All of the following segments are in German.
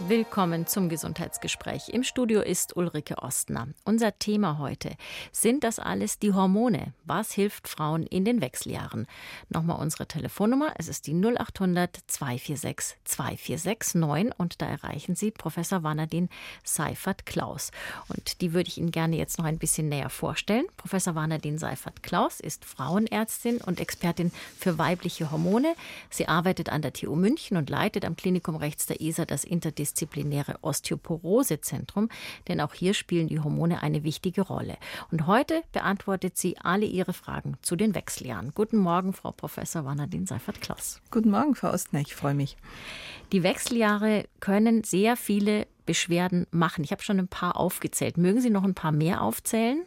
Willkommen zum Gesundheitsgespräch. Im Studio ist Ulrike Ostner. Unser Thema heute: Sind das alles die Hormone? Was hilft Frauen in den Wechseljahren? Nochmal unsere Telefonnummer. Es ist die 0800 246 2469 und da erreichen Sie Professor Vanadin Seyferth-Klaus. Und die würde ich Ihnen gerne jetzt noch ein bisschen näher vorstellen. Professor Vanadin Seyferth-Klaus ist Frauenärztin und Expertin für weibliche Hormone. Sie arbeitet an der TU München und leitet am Klinikum rechts der Isar das interdisziplinäre Osteoporose-Zentrum, denn auch hier spielen die Hormone eine wichtige Rolle. Und heute beantwortet sie alle Ihre Fragen zu den Wechseljahren. Guten Morgen, Frau Professor Vanadin Seyferth-Klaus. Guten Morgen, Frau Ostner, ich freue mich. Die Wechseljahre können sehr viele Beschwerden machen. Ich habe schon ein paar aufgezählt. Mögen Sie noch ein paar mehr aufzählen?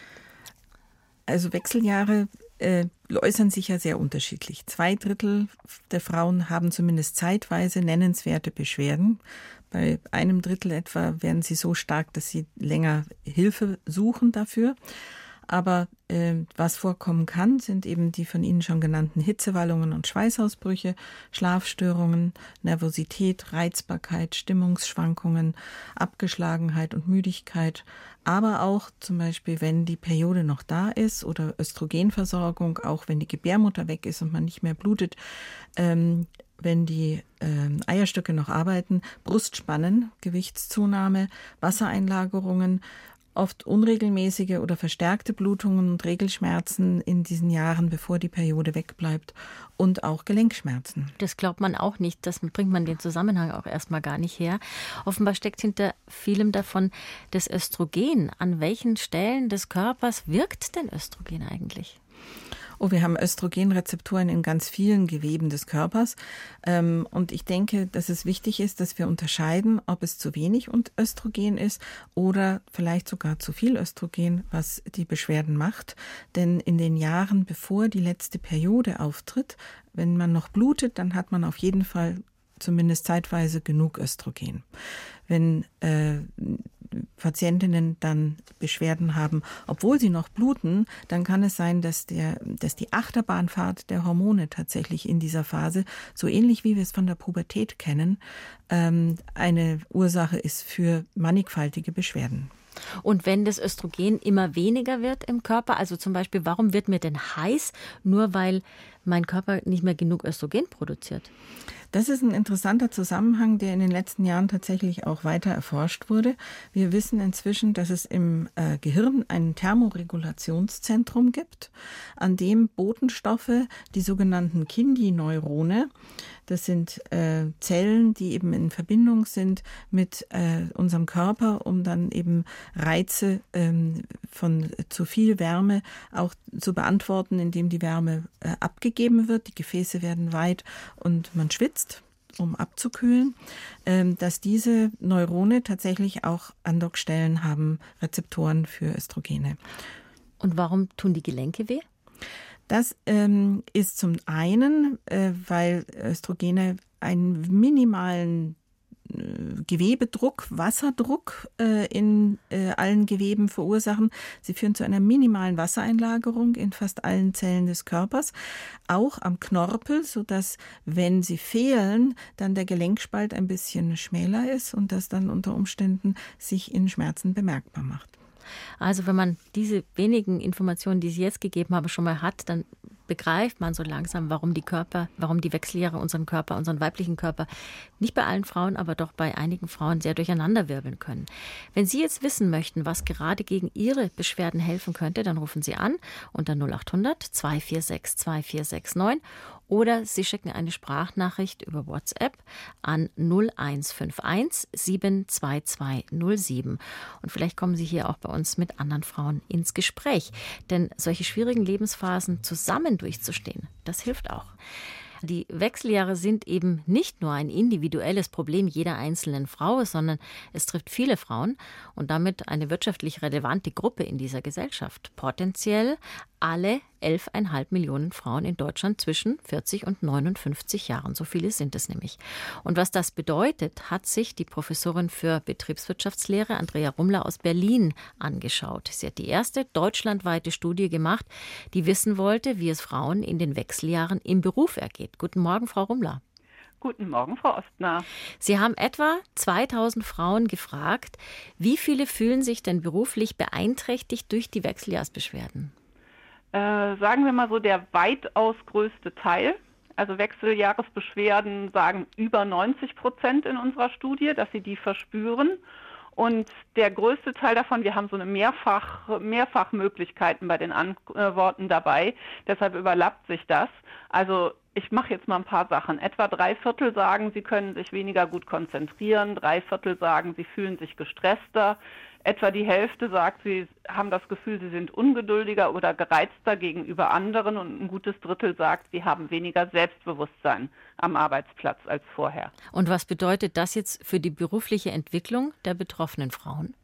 Also Wechseljahre äußern sich ja sehr unterschiedlich. 2/3 der Frauen haben zumindest zeitweise nennenswerte Beschwerden. Bei 1/3 etwa werden sie so stark, dass sie länger Hilfe suchen dafür. Aber was vorkommen kann, sind eben die von Ihnen schon genannten Hitzewallungen und Schweißausbrüche, Schlafstörungen, Nervosität, Reizbarkeit, Stimmungsschwankungen, Abgeschlagenheit und Müdigkeit. Aber auch zum Beispiel, wenn die Periode noch da ist oder Östrogenversorgung, auch wenn die Gebärmutter weg ist und man nicht mehr blutet, wenn die Eierstöcke noch arbeiten, Brustspannen, Gewichtszunahme, Wassereinlagerungen, oft unregelmäßige oder verstärkte Blutungen und Regelschmerzen in diesen Jahren, bevor die Periode wegbleibt, und auch Gelenkschmerzen. Das glaubt man auch nicht, das bringt man den Zusammenhang auch erstmal gar nicht her. Offenbar steckt hinter vielem davon das Östrogen. An welchen Stellen des Körpers wirkt denn Östrogen eigentlich? Oh, wir haben Östrogenrezeptoren in ganz vielen Geweben des Körpers. Und ich denke, dass es wichtig ist, dass wir unterscheiden, ob es zu wenig Östrogen ist oder vielleicht sogar zu viel Östrogen, was die Beschwerden macht. Denn in den Jahren, bevor die letzte Periode auftritt, wenn man noch blutet, dann hat man auf jeden Fall zumindest zeitweise genug Östrogen. Wenn Patientinnen dann Beschwerden haben, obwohl sie noch bluten, dann kann es sein, dass die Achterbahnfahrt der Hormone tatsächlich in dieser Phase, so ähnlich wie wir es von der Pubertät kennen, eine Ursache ist für mannigfaltige Beschwerden. Und wenn das Östrogen immer weniger wird im Körper, also zum Beispiel, warum wird mir denn heiß, nur weil mein Körper nicht mehr genug Östrogen produziert? Das ist ein interessanter Zusammenhang, der in den letzten Jahren tatsächlich auch weiter erforscht wurde. Wir wissen inzwischen, dass es im Gehirn ein Thermoregulationszentrum gibt, an dem Botenstoffe, die sogenannten Kindineurone, das sind Zellen, die eben in Verbindung sind mit unserem Körper, um dann eben Reize von zu viel Wärme auch zu beantworten, indem die Wärme abgegeben wird. Die Gefäße werden weit und man schwitzt, um abzukühlen, dass diese Neurone tatsächlich auch Andockstellen haben, Rezeptoren für Östrogene. Und warum tun die Gelenke weh? Das ist zum einen, weil Östrogene einen minimalen Gewebedruck, Wasserdruck in allen Geweben verursachen. Sie führen zu einer minimalen Wassereinlagerung in fast allen Zellen des Körpers, auch am Knorpel, sodass, wenn sie fehlen, dann der Gelenkspalt ein bisschen schmäler ist und das dann unter Umständen sich in Schmerzen bemerkbar macht. Also wenn man diese wenigen Informationen, die Sie jetzt gegeben haben, schon mal hat, dann begreift man so langsam, warum die Wechseljahre unseren weiblichen Körper, nicht bei allen Frauen, aber doch bei einigen Frauen sehr durcheinanderwirbeln können. Wenn Sie jetzt wissen möchten, was gerade gegen Ihre Beschwerden helfen könnte, dann rufen Sie an unter 0800 246 2469 oder Sie schicken eine Sprachnachricht über WhatsApp an 0151 72207. Und vielleicht kommen Sie hier auch bei uns mit anderen Frauen ins Gespräch. Denn solche schwierigen Lebensphasen zusammen durchzustehen, das hilft auch. Die Wechseljahre sind eben nicht nur ein individuelles Problem jeder einzelnen Frau, sondern es trifft viele Frauen und damit eine wirtschaftlich relevante Gruppe in dieser Gesellschaft. Potenziell alle 11,5 Millionen Frauen in Deutschland zwischen 40 und 59 Jahren. So viele sind es nämlich. Und was das bedeutet, hat sich die Professorin für Betriebswirtschaftslehre Andrea Rumler aus Berlin angeschaut. Sie hat die erste deutschlandweite Studie gemacht, die wissen wollte, wie es Frauen in den Wechseljahren im Beruf ergeht. Guten Morgen, Frau Rumler. Guten Morgen, Frau Ostner. Sie haben etwa 2000 Frauen gefragt, wie viele fühlen sich denn beruflich beeinträchtigt durch die Wechseljahrsbeschwerden? Sagen wir mal so, der weitaus größte Teil. Also Wechseljahresbeschwerden sagen über 90% in unserer Studie, dass sie die verspüren. Und der größte Teil davon, wir haben so eine Mehrfachmöglichkeiten bei den Antworten dabei, deshalb überlappt sich das. Also ich mache jetzt mal ein paar Sachen. Etwa 3/4 sagen, sie können sich weniger gut konzentrieren, 3/4 sagen, sie fühlen sich gestresster. Etwa die Hälfte sagt, sie haben das Gefühl, sie sind ungeduldiger oder gereizter gegenüber anderen und ein gutes Drittel sagt, sie haben weniger Selbstbewusstsein am Arbeitsplatz als vorher. Und was bedeutet das jetzt für die berufliche Entwicklung der betroffenen Frauen?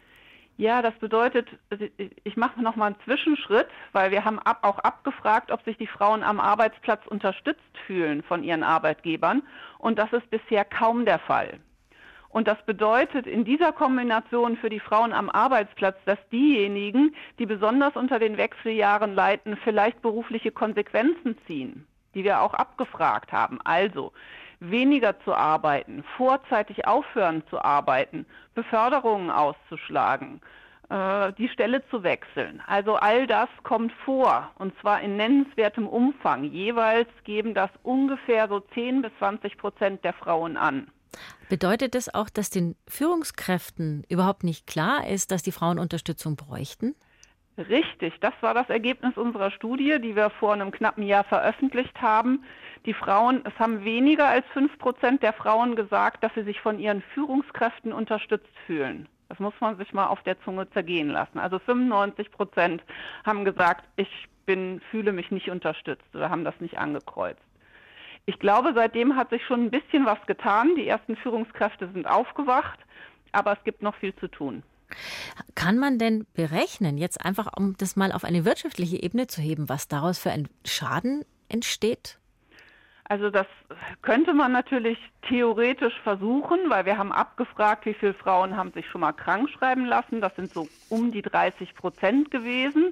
Ja, das bedeutet, ich mache noch mal einen Zwischenschritt, weil wir haben auch abgefragt, ob sich die Frauen am Arbeitsplatz unterstützt fühlen von ihren Arbeitgebern. Und das ist bisher kaum der Fall. Und das bedeutet in dieser Kombination für die Frauen am Arbeitsplatz, dass diejenigen, die besonders unter den Wechseljahren leiden, vielleicht berufliche Konsequenzen ziehen, die wir auch abgefragt haben. Also weniger zu arbeiten, vorzeitig aufhören zu arbeiten, Beförderungen auszuschlagen, die Stelle zu wechseln. Also all das kommt vor, und zwar in nennenswertem Umfang. Jeweils geben das ungefähr so 10-20% der Frauen an. Bedeutet das auch, dass den Führungskräften überhaupt nicht klar ist, dass die Frauen Unterstützung bräuchten? Richtig, das war das Ergebnis unserer Studie, die wir vor einem knappen Jahr veröffentlicht haben. Die Frauen, es haben weniger als 5% der Frauen gesagt, dass sie sich von ihren Führungskräften unterstützt fühlen. Das muss man sich mal auf der Zunge zergehen lassen. Also 95% haben gesagt, ich fühle mich nicht unterstützt oder haben das nicht angekreuzt. Ich glaube, seitdem hat sich schon ein bisschen was getan. Die ersten Führungskräfte sind aufgewacht, aber es gibt noch viel zu tun. Kann man denn berechnen, jetzt einfach, um das mal auf eine wirtschaftliche Ebene zu heben, was daraus für ein Schaden entsteht? Also das könnte man natürlich theoretisch versuchen, weil wir haben abgefragt, wie viele Frauen haben sich schon mal krank schreiben lassen. Das sind so um die 30% gewesen.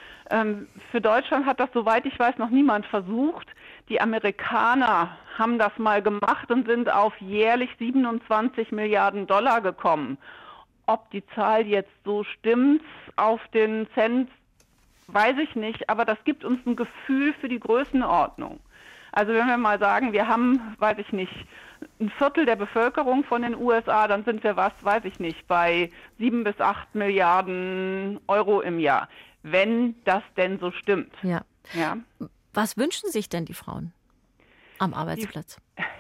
Für Deutschland hat das, soweit ich weiß, noch niemand versucht. Die Amerikaner haben das mal gemacht und sind auf jährlich 27 Milliarden Dollar gekommen. Ob die Zahl jetzt so stimmt auf den Cent, weiß ich nicht, aber das gibt uns ein Gefühl für die Größenordnung. Also wenn wir mal sagen, wir haben, weiß ich nicht, 1/4 der Bevölkerung von den USA, dann sind wir bei 7 bis 8 Milliarden Euro im Jahr. Wenn das denn so stimmt. Ja. Ja. Was wünschen sich denn die Frauen am Arbeitsplatz?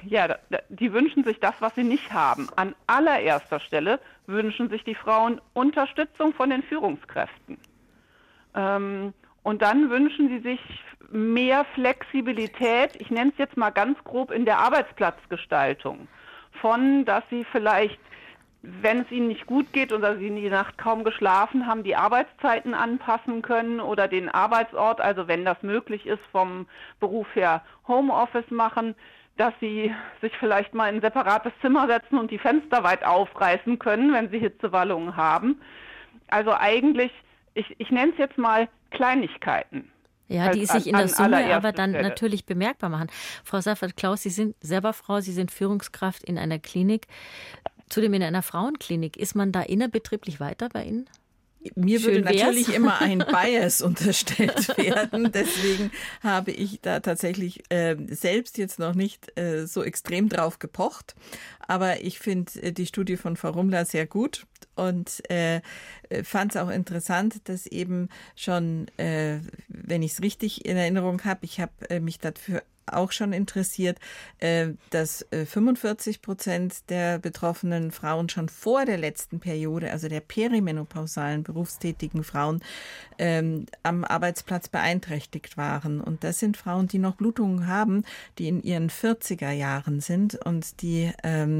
Die wünschen sich das, was sie nicht haben. An allererster Stelle wünschen sich die Frauen Unterstützung von den Führungskräften. Und dann wünschen sie sich mehr Flexibilität, ich nenne es jetzt mal ganz grob in der Arbeitsplatzgestaltung, dass sie vielleicht, wenn es ihnen nicht gut geht oder sie in die Nacht kaum geschlafen haben, die Arbeitszeiten anpassen können oder den Arbeitsort, also wenn das möglich ist, vom Beruf her Homeoffice machen, dass sie sich vielleicht mal in ein separates Zimmer setzen und die Fenster weit aufreißen können, wenn sie Hitzewallungen haben. Also eigentlich, ich nenne es jetzt mal Kleinigkeiten. Ja, die sich in der Summe aber dann natürlich bemerkbar machen. Frau Seifert-Klaus, Sie sind selber Frau, Sie sind Führungskraft in einer Klinik, zudem in einer Frauenklinik. Ist man da innerbetrieblich weiter bei Ihnen? Mir würde natürlich immer ein Bias unterstellt werden. Deswegen habe ich da tatsächlich selbst jetzt noch nicht so extrem drauf gepocht. Aber ich finde die Studie von Frau Rummler sehr gut und fand es auch interessant, dass eben schon, wenn ich es richtig in Erinnerung habe, ich habe mich dafür auch schon interessiert, dass 45% der betroffenen Frauen schon vor der letzten Periode, also der perimenopausalen berufstätigen Frauen, am Arbeitsplatz beeinträchtigt waren. Und das sind Frauen, die noch Blutungen haben, die in ihren 40er Jahren sind und die,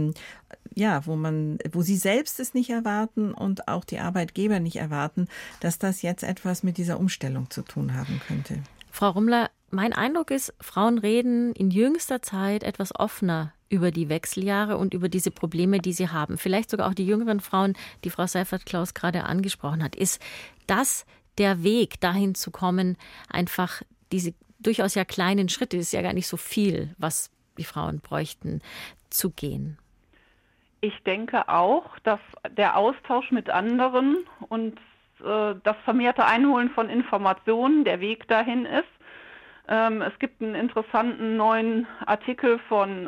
wo sie selbst es nicht erwarten und auch die Arbeitgeber nicht erwarten, dass das jetzt etwas mit dieser Umstellung zu tun haben könnte. Frau Rummler, mein Eindruck ist, Frauen reden in jüngster Zeit etwas offener über die Wechseljahre und über diese Probleme, die sie haben. Vielleicht sogar auch die jüngeren Frauen, die Frau Seifert-Klaus gerade angesprochen hat. Ist das der Weg, dahin zu kommen, einfach diese durchaus ja kleinen Schritte, das ist ja gar nicht so viel, was die Frauen bräuchten, zu gehen? Ich denke auch, dass der Austausch mit anderen und das vermehrte Einholen von Informationen der Weg dahin ist. Es gibt einen interessanten neuen Artikel von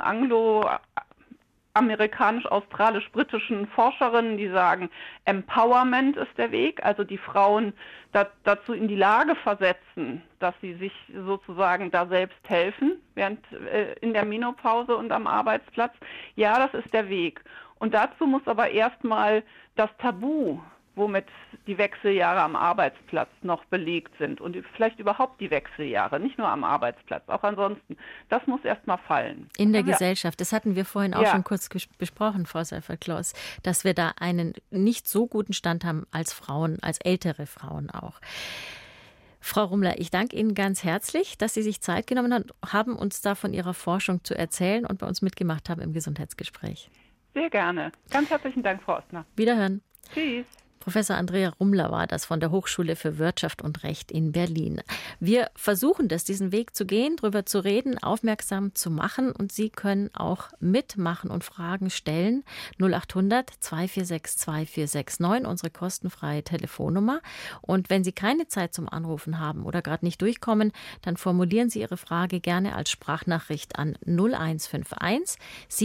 anglo-amerikanisch-australisch-britischen Forscherinnen, die sagen, Empowerment ist der Weg, also die Frauen dazu in die Lage versetzen, dass sie sich sozusagen da selbst helfen, während in der Menopause und am Arbeitsplatz. Ja, das ist der Weg. Und dazu muss aber erstmal das Tabu, womit die Wechseljahre am Arbeitsplatz noch belegt sind und vielleicht überhaupt die Wechseljahre, nicht nur am Arbeitsplatz, auch ansonsten, das muss erstmal fallen. In der Gesellschaft, das hatten wir vorhin auch schon kurz besprochen, Frau Seifer-Kloss, dass wir da einen nicht so guten Stand haben als Frauen, als ältere Frauen auch. Frau Rummler, ich danke Ihnen ganz herzlich, dass Sie sich Zeit genommen haben, uns da von Ihrer Forschung zu erzählen und bei uns mitgemacht haben im Gesundheitsgespräch. Sehr gerne. Ganz herzlichen Dank, Frau Ostner. Wiederhören. Tschüss. Professor Andrea Rummler war das von der Hochschule für Wirtschaft und Recht in Berlin. Wir versuchen das, diesen Weg zu gehen, darüber zu reden, aufmerksam zu machen und Sie können auch mitmachen und Fragen stellen. 0800 246 2469, unsere kostenfreie Telefonnummer. Und wenn Sie keine Zeit zum Anrufen haben oder gerade nicht durchkommen, dann formulieren Sie Ihre Frage gerne als Sprachnachricht an 0151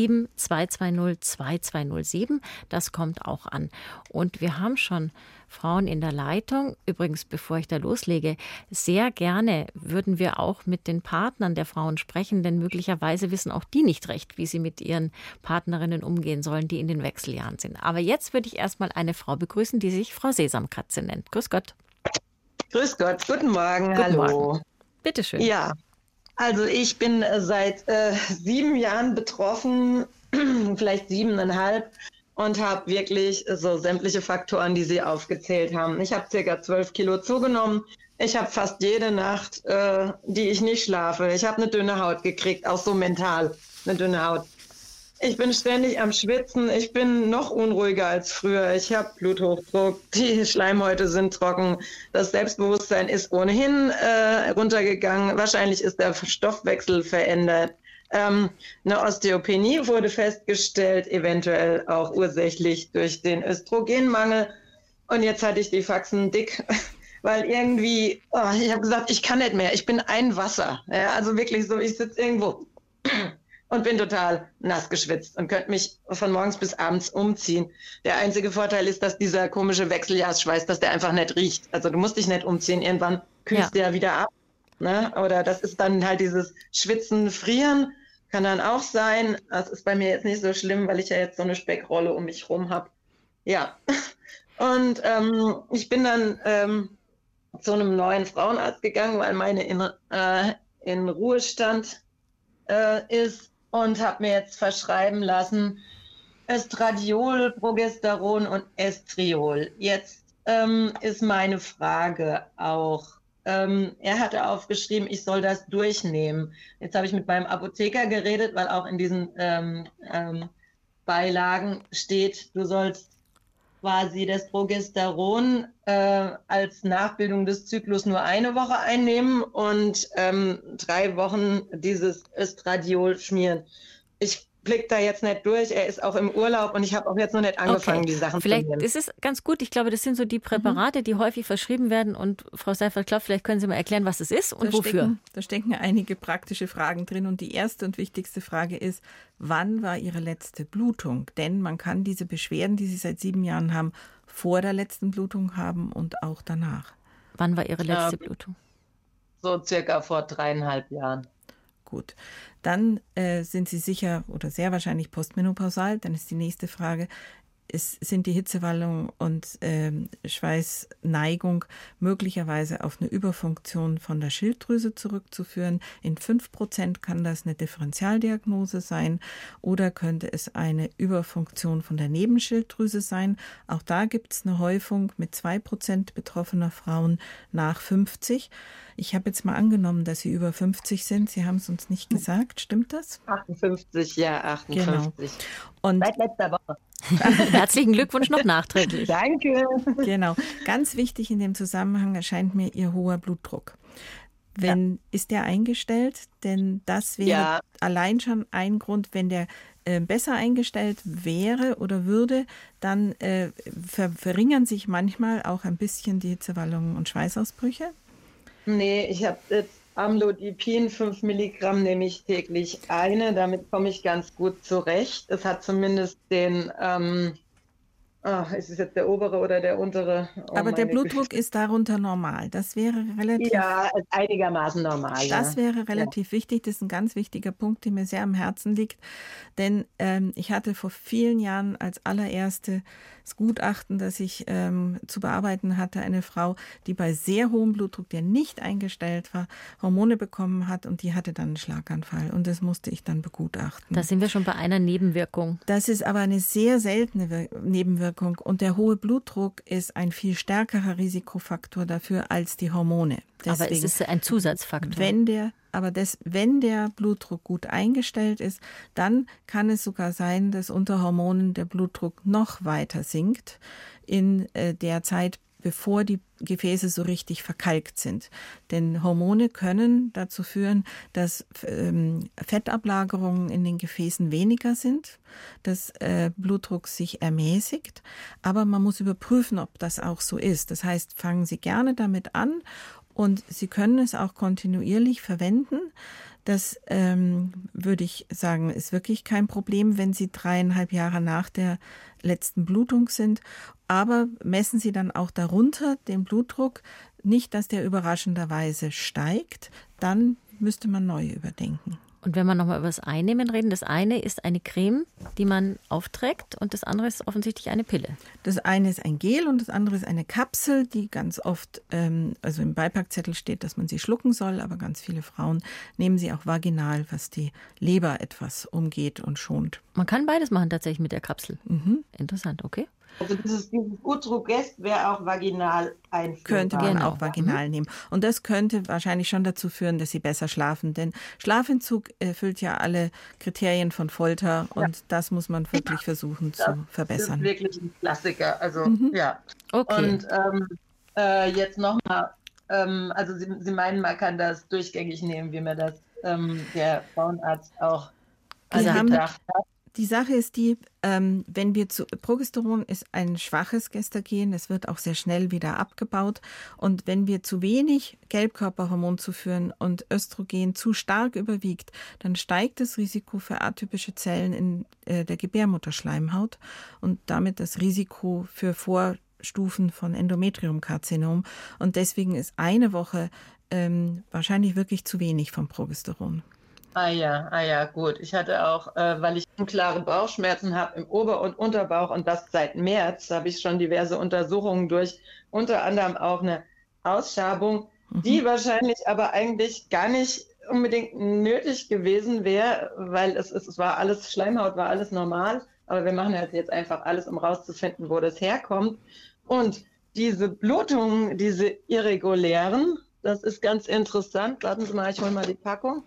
7220 2207. Das kommt auch an. Und wir haben schon Frauen in der Leitung. Übrigens, bevor ich da loslege, sehr gerne würden wir auch mit den Partnern der Frauen sprechen, denn möglicherweise wissen auch die nicht recht, wie sie mit ihren Partnerinnen umgehen sollen, die in den Wechseljahren sind. Aber jetzt würde ich erstmal eine Frau begrüßen, die sich Frau Sesamkatze nennt. Grüß Gott. Grüß Gott, guten Morgen, Guten hallo. Morgen. Bitte schön. Ja, also ich bin seit 7 Jahren betroffen, vielleicht 7,5. Und habe wirklich so sämtliche Faktoren, die Sie aufgezählt haben. Ich habe ca. 12 Kilo zugenommen. Ich habe fast jede Nacht, die ich nicht schlafe. Ich habe eine dünne Haut gekriegt, auch so mental eine dünne Haut. Ich bin ständig am Schwitzen. Ich bin noch unruhiger als früher. Ich habe Bluthochdruck. Die Schleimhäute sind trocken. Das Selbstbewusstsein ist ohnehin runtergegangen. Wahrscheinlich ist der Stoffwechsel verändert. Eine Osteopenie wurde festgestellt, eventuell auch ursächlich durch den Östrogenmangel. Und jetzt hatte ich die Faxen dick, weil irgendwie, ich habe gesagt, ich kann nicht mehr, ich bin ein Wasser. Ja, also wirklich so, ich sitze irgendwo und bin total nass geschwitzt und könnte mich von morgens bis abends umziehen. Der einzige Vorteil ist, dass dieser komische Wechseljahrsschweiß, dass der einfach nicht riecht. Also du musst dich nicht umziehen, irgendwann kühlst du ja wieder ab. Ne? Oder das ist dann halt dieses Schwitzen, Frieren. Kann dann auch sein. Das ist bei mir jetzt nicht so schlimm, weil ich ja jetzt so eine Speckrolle um mich rum habe. Ja. Und ich bin dann zu einem neuen Frauenarzt gegangen, weil meine in Ruhestand ist und habe mir jetzt verschreiben lassen Östradiol, Progesteron und Estriol. Jetzt ist meine Frage auch, er hatte aufgeschrieben, ich soll das durchnehmen. Jetzt habe ich mit meinem Apotheker geredet, weil auch in diesen Beilagen steht, du sollst quasi das Progesteron als Nachbildung des Zyklus nur 1 Woche einnehmen und 3 Wochen dieses Östradiol schmieren. Ich blickt da jetzt nicht durch, er ist auch im Urlaub und ich habe auch jetzt noch nicht angefangen, die Sachen vielleicht zu nehmen. Ist es ganz gut, ich glaube, das sind so die Präparate, die häufig verschrieben werden und Frau Seifer-Kloss, vielleicht können Sie mal erklären, was es ist und wofür. Da stecken einige praktische Fragen drin und die erste und wichtigste Frage ist, wann war Ihre letzte Blutung? Denn man kann diese Beschwerden, die Sie seit 7 Jahren haben, vor der letzten Blutung haben und auch danach. Wann war Ihre letzte Blutung? So circa vor 3,5 Jahren. Gut, dann sind Sie sicher oder sehr wahrscheinlich postmenopausal. Dann ist die nächste Frage, sind die Hitzewallung und Schweißneigung möglicherweise auf eine Überfunktion von der Schilddrüse zurückzuführen? In 5% kann das eine Differentialdiagnose sein oder könnte es eine Überfunktion von der Nebenschilddrüse sein? Auch da gibt es eine Häufung mit 2% betroffener Frauen nach 50. Ich habe jetzt mal angenommen, dass Sie über 50 sind. Sie haben es uns nicht gesagt. Stimmt das? 58, ja, 58. Genau. Und seit letzter Woche. Herzlichen Glückwunsch noch nachträglich. Danke. Genau. Ganz wichtig in dem Zusammenhang erscheint mir Ihr hoher Blutdruck. ist der eingestellt? Denn das wäre allein schon ein Grund, wenn der besser eingestellt wäre oder würde, dann verringern sich manchmal auch ein bisschen die Hitzewallungen und Schweißausbrüche. Nee, ich habe jetzt Amlodipin, 5 Milligramm nehme ich täglich eine. Damit komme ich ganz gut zurecht. Es hat zumindest den, ist es jetzt der obere oder der untere? Oh, aber der Blutdruck ist darunter normal. Das wäre relativ... Ja, einigermaßen normal. Das wäre relativ wichtig. Das ist ein ganz wichtiger Punkt, der mir sehr am Herzen liegt. Denn ich hatte vor vielen Jahren als allererste das Gutachten, das ich zu bearbeiten hatte, eine Frau, die bei sehr hohem Blutdruck, der nicht eingestellt war, Hormone bekommen hat und die hatte dann einen Schlaganfall. Und das musste ich dann begutachten. Da sind wir schon bei einer Nebenwirkung. Das ist aber eine sehr seltene Nebenwirkung. Und der hohe Blutdruck ist ein viel stärkerer Risikofaktor dafür als die Hormone. Deswegen, aber es ist ein Zusatzfaktor. Wenn der Blutdruck gut eingestellt ist, dann kann es sogar sein, dass unter Hormonen der Blutdruck noch weiter sinkt in der Zeit, bevor die Gefäße so richtig verkalkt sind. Denn Hormone können dazu führen, dass Fettablagerungen in den Gefäßen weniger sind, dass Blutdruck sich ermäßigt. Aber man muss überprüfen, ob das auch so ist. Das heißt, fangen Sie gerne damit an und Sie können es auch kontinuierlich verwenden. Das würde ich sagen, ist wirklich kein Problem, wenn Sie 3,5 Jahre nach der letzten Blutung sind. Aber messen Sie dann auch darunter den Blutdruck, nicht, dass der überraschenderweise steigt, dann müsste man neu überdenken. Und wenn wir nochmal über das Einnehmen reden, das eine ist eine Creme, die man aufträgt und das andere ist offensichtlich eine Pille. Das eine ist ein Gel und das andere ist eine Kapsel, die ganz oft, also im Beipackzettel steht, dass man sie schlucken soll, aber ganz viele Frauen nehmen sie auch vaginal, was die Leber etwas umgeht und schont. Man kann beides machen tatsächlich mit der Kapsel. Mhm. Interessant, okay. Also dieses Utrogest wäre auch vaginal einführbar. Könnte man auch vaginal nehmen. Und das könnte wahrscheinlich schon dazu führen, dass sie besser schlafen. Denn Schlafentzug erfüllt ja alle Kriterien von Folter und das muss man wirklich versuchen zu verbessern. Das ist wirklich ein Klassiker. Also ja. Okay. Und jetzt nochmal, also Sie meinen, man kann das durchgängig nehmen, wie mir das der Frauenarzt auch gesagt hat. Die Sache ist die, wenn wir Progesteron ist ein schwaches Gestagen, es wird auch sehr schnell wieder abgebaut. Und wenn wir zu wenig Gelbkörperhormon zuführen und Östrogen zu stark überwiegt, dann steigt das Risiko für atypische Zellen in der Gebärmutterschleimhaut und damit das Risiko für Vorstufen von Endometriumkarzinom. Und deswegen ist eine Woche wahrscheinlich wirklich zu wenig vom Progesteron. Ah ja, gut. Ich hatte auch, weil ich unklare Bauchschmerzen habe im Ober- und Unterbauch und das seit März, habe ich schon diverse Untersuchungen durch, unter anderem auch eine Ausschabung, die wahrscheinlich aber eigentlich gar nicht unbedingt nötig gewesen wäre, weil es war alles, Schleimhaut war alles normal, aber wir machen halt jetzt einfach alles, um rauszufinden, wo das herkommt. Und diese Blutungen, diese irregulären, das ist ganz interessant. Warten Sie mal, ich hole mal die Packung.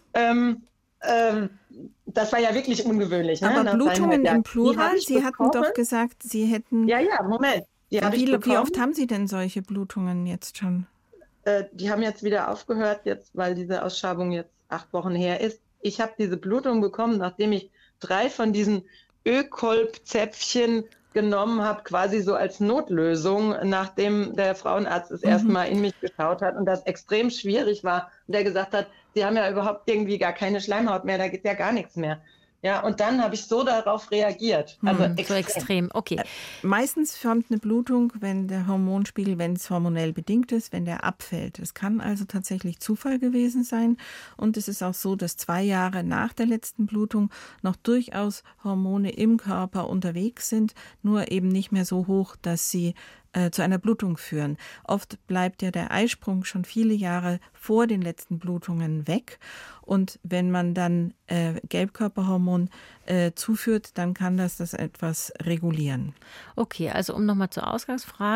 Das war ja wirklich ungewöhnlich. Ne? Aber Blutungen im Plural, Sie hatten doch gesagt, Sie hätten... Ja, Moment. Wie oft haben Sie denn solche Blutungen jetzt schon? Die haben jetzt wieder aufgehört, weil diese Ausschabung jetzt 8 Wochen her ist. Ich habe diese Blutung bekommen, nachdem ich 3 von diesen Ökolb-Zäpfchen genommen habe, quasi so als Notlösung, nachdem der Frauenarzt das erste Mal in mich geschaut hat und das extrem schwierig war und der gesagt hat, Sie haben ja überhaupt irgendwie gar keine Schleimhaut mehr, da geht ja gar nichts mehr. Ja, und dann habe ich so darauf reagiert. Also so extrem, okay. Meistens kommt eine Blutung, wenn der Hormonspiegel, wenn es hormonell bedingt ist, wenn der abfällt. Es kann also tatsächlich Zufall gewesen sein. Und es ist auch so, dass 2 Jahre nach der letzten Blutung noch durchaus Hormone im Körper unterwegs sind, nur eben nicht mehr so hoch, dass sie zu einer Blutung führen. Oft bleibt ja der Eisprung schon viele Jahre vor den letzten Blutungen weg. Und wenn man dann Gelbkörperhormon zuführt, dann kann das etwas regulieren. Okay, also um nochmal zur Ausgangsfrage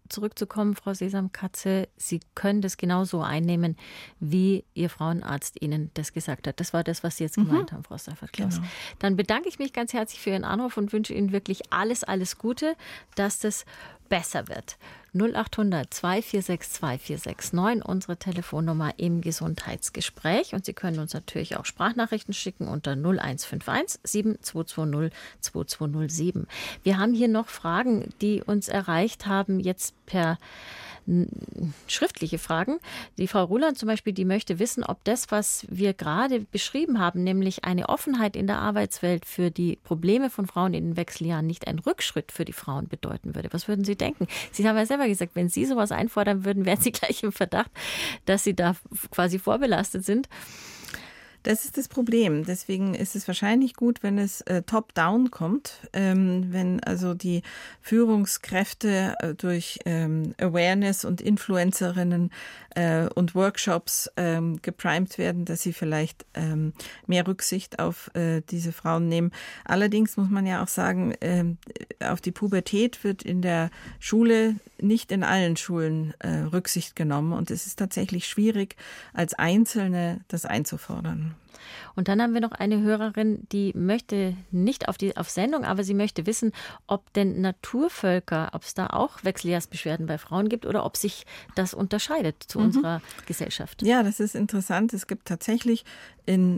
zurückzukommen, Frau Sesamkatze, Sie können das genauso einnehmen, wie Ihr Frauenarzt Ihnen das gesagt hat. Das war das, was Sie jetzt gemeint haben, Frau Seifert-Klaus. Genau. Dann bedanke ich mich ganz herzlich für Ihren Anruf und wünsche Ihnen wirklich alles, alles Gute, dass das besser wird. 0800 246 2469, unsere Telefonnummer im Gesundheitsgespräch. Und Sie können uns natürlich auch Sprachnachrichten schicken unter 0151 7220 2207. Wir haben hier noch Fragen, die uns erreicht haben, jetzt per schriftliche Fragen. Die Frau Ruland zum Beispiel, die möchte wissen, ob das, was wir gerade beschrieben haben, nämlich eine Offenheit in der Arbeitswelt für die Probleme von Frauen in den Wechseljahren, nicht ein Rückschritt für die Frauen bedeuten würde. Was würden Sie denken? Sie haben ja selber gesagt, wenn Sie sowas einfordern würden, wären Sie gleich im Verdacht, dass Sie da quasi vorbelastet sind. Das ist das Problem. Deswegen ist es wahrscheinlich gut, wenn es top-down kommt, wenn also die Führungskräfte durch Awareness und Influencerinnen und Workshops geprimed werden, dass sie vielleicht mehr Rücksicht auf diese Frauen nehmen. Allerdings muss man ja auch sagen, auf die Pubertät wird in der Schule nicht in allen Schulen Rücksicht genommen und es ist tatsächlich schwierig, als Einzelne das einzufordern. Und dann haben wir noch eine Hörerin, die möchte nicht auf Sendung, aber sie möchte wissen, ob denn Naturvölker, ob es da auch Wechseljahrsbeschwerden bei Frauen gibt oder ob sich das unterscheidet zu unserer Gesellschaft. Ja, das ist interessant. Es gibt tatsächlich in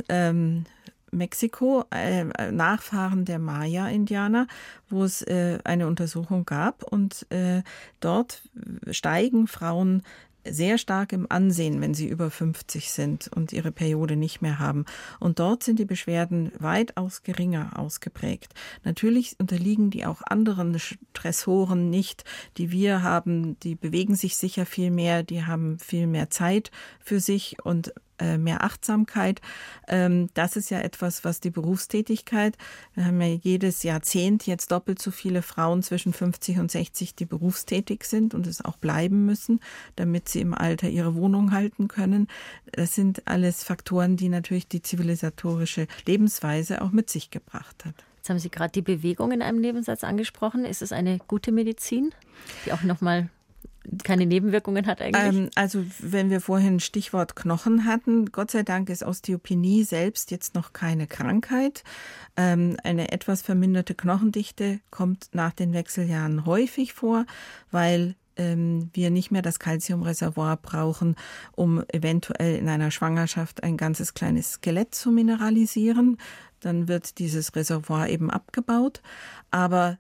Mexiko Nachfahren der Maya-Indianer, wo es eine Untersuchung gab und dort steigen Frauen sehr stark im Ansehen, wenn sie über 50 sind und ihre Periode nicht mehr haben. Und dort sind die Beschwerden weitaus geringer ausgeprägt. Natürlich unterliegen die auch anderen Stressoren nicht, die wir haben. Die bewegen sich sicher viel mehr, die haben viel mehr Zeit für sich und mehr Achtsamkeit. Das ist ja etwas, was die Berufstätigkeit, wir haben ja jedes Jahrzehnt jetzt doppelt so viele Frauen zwischen 50 und 60, die berufstätig sind und es auch bleiben müssen, damit sie im Alter ihre Wohnung halten können. Das sind alles Faktoren, die natürlich die zivilisatorische Lebensweise auch mit sich gebracht hat. Jetzt haben Sie gerade die Bewegung in einem Nebensatz angesprochen. Ist es eine gute Medizin, die auch nochmal keine Nebenwirkungen hat eigentlich? Also wenn wir vorhin Stichwort Knochen hatten, Gott sei Dank ist Osteopenie selbst jetzt noch keine Krankheit. Eine etwas verminderte Knochendichte kommt nach den Wechseljahren häufig vor, weil wir nicht mehr das Calciumreservoir brauchen, um eventuell in einer Schwangerschaft ein ganzes kleines Skelett zu mineralisieren. Dann wird dieses Reservoir eben abgebaut. Aber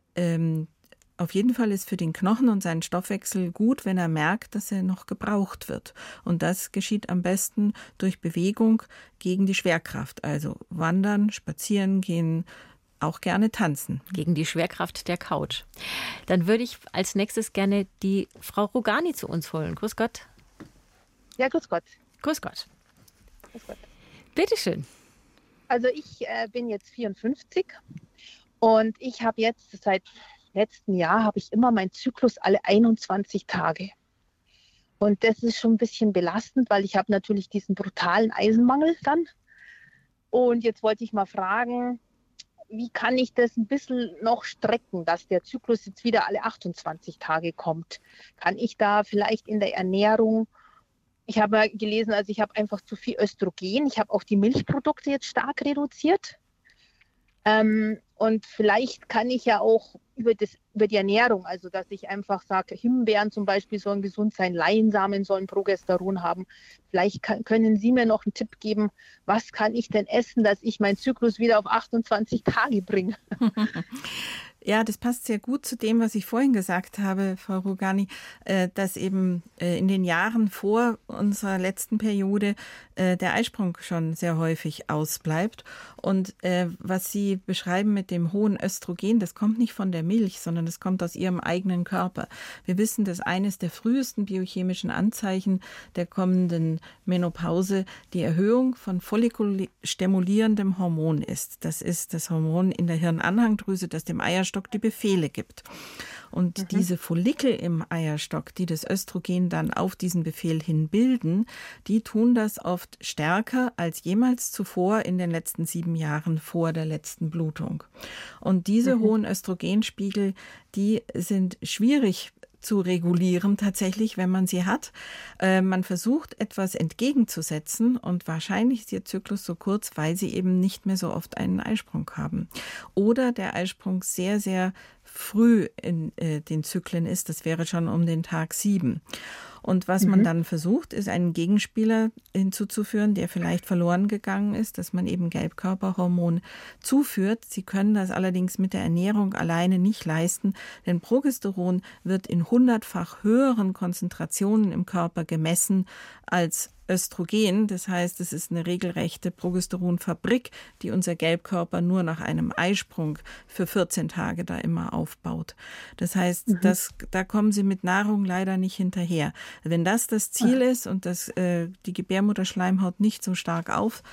auf jeden Fall ist für den Knochen und seinen Stoffwechsel gut, wenn er merkt, dass er noch gebraucht wird. Und das geschieht am besten durch Bewegung gegen die Schwerkraft. Also wandern, spazieren gehen, auch gerne tanzen. Gegen die Schwerkraft der Couch. Dann würde ich als nächstes gerne die Frau Rogani zu uns holen. Grüß Gott. Ja, grüß Gott. Grüß Gott. Grüß Gott. Bitte schön. Also ich bin jetzt 54 und ich habe jetzt seit letzten Jahr habe ich immer meinen Zyklus alle 21 Tage. Und das ist schon ein bisschen belastend, weil ich habe natürlich diesen brutalen Eisenmangel dann. Und jetzt wollte ich mal fragen, wie kann ich das ein bisschen noch strecken, dass der Zyklus jetzt wieder alle 28 Tage kommt? Kann ich da vielleicht in der Ernährung, ich habe mal gelesen, also ich habe einfach zu viel Östrogen, ich habe auch die Milchprodukte jetzt stark reduziert. Und vielleicht kann ich ja auch über die Ernährung, also dass ich einfach sage, Himbeeren zum Beispiel sollen gesund sein, Leinsamen sollen Progesteron haben. Vielleicht können Sie mir noch einen Tipp geben, was kann ich denn essen, dass ich meinen Zyklus wieder auf 28 Tage bringe? Ja, das passt sehr gut zu dem, was ich vorhin gesagt habe, Frau Rogani, dass eben in den Jahren vor unserer letzten Periode der Eisprung schon sehr häufig ausbleibt. Und was Sie beschreiben mit dem hohen Östrogen, das kommt nicht von der Milch, sondern das kommt aus Ihrem eigenen Körper. Wir wissen, dass eines der frühesten biochemischen Anzeichen der kommenden Menopause die Erhöhung von follikulstimulierendem Hormon ist. Das ist das Hormon in der Hirnanhangdrüse, das dem Eierstock die Befehle gibt. Und diese Follikel im Eierstock, die das Östrogen dann auf diesen Befehl hin bilden, die tun das oft stärker als jemals zuvor in den letzten 7 Jahren vor der letzten Blutung. Und diese hohen Östrogenspiegel, die sind schwierig zu regulieren tatsächlich, wenn man sie hat. Man versucht, etwas entgegenzusetzen und wahrscheinlich ist ihr Zyklus so kurz, weil sie eben nicht mehr so oft einen Eisprung haben. Oder der Eisprung sehr, sehr früh in den Zyklen ist. Das wäre schon um den Tag 7. Und was man dann versucht, ist einen Gegenspieler hinzuzuführen, der vielleicht verloren gegangen ist, dass man eben Gelbkörperhormon zuführt. Sie können das allerdings mit der Ernährung alleine nicht leisten, denn Progesteron wird in 100-fach höheren Konzentrationen im Körper gemessen als Östrogen. Das heißt, es ist eine regelrechte Progesteronfabrik, die unser Gelbkörper nur nach einem Eisprung für 14 Tage da immer aufbaut. Das heißt, da kommen sie mit Nahrung leider nicht hinterher. Wenn das Ziel ist und dass die Gebärmutterschleimhaut nicht so stark